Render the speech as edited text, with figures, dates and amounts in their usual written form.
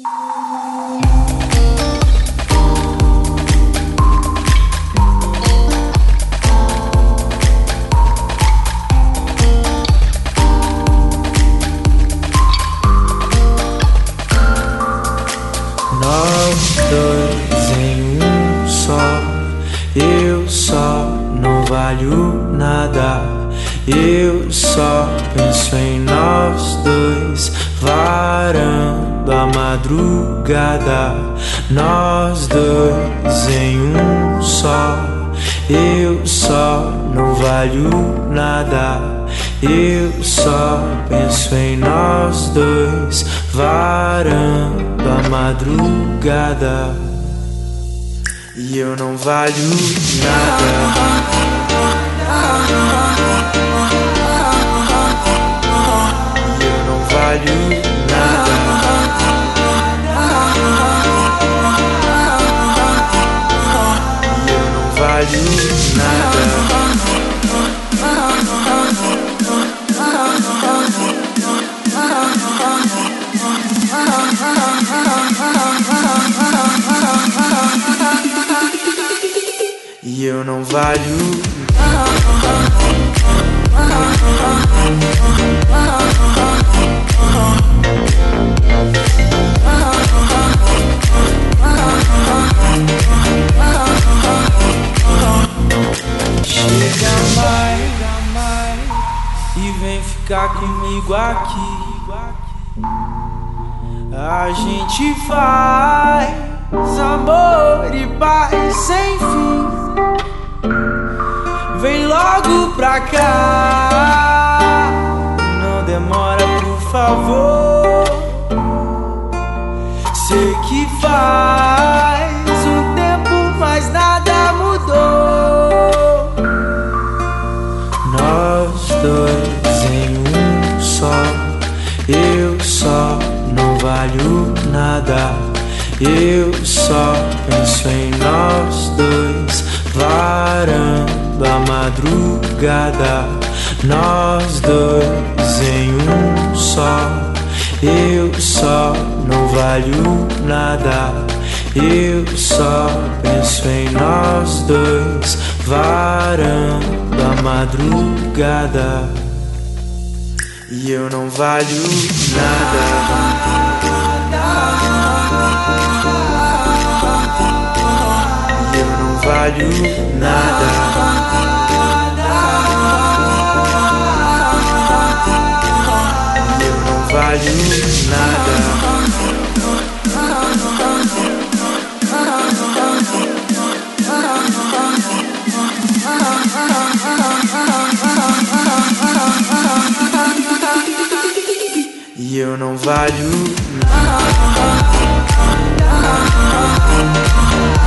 Nós dois em um só, eu só não valho nada. Eu só penso em nós dois, varando a madrugada. Nós dois em um só, eu só não valho nada. Eu só penso em nós dois, varando a madrugada. E eu não valho nada. E eu não valho nada. E eu não valho nada. E eu não valho. Chega mais e vem ficar comigo aqui. A gente faz amor e paz sem fim. Vem logo pra cá, não demora por favor. Sei que faz um tempo, mas nada mudou. Nós dois em um só, eu só não valho nada. Eu só penso em nós dois, varando a madrugada. Nós dois em um só, eu só não valho nada. Eu só penso em nós dois, varando a madrugada. E eu não valho nada. E eu não valho nada. E eu não valho nada. E eu não valho nada.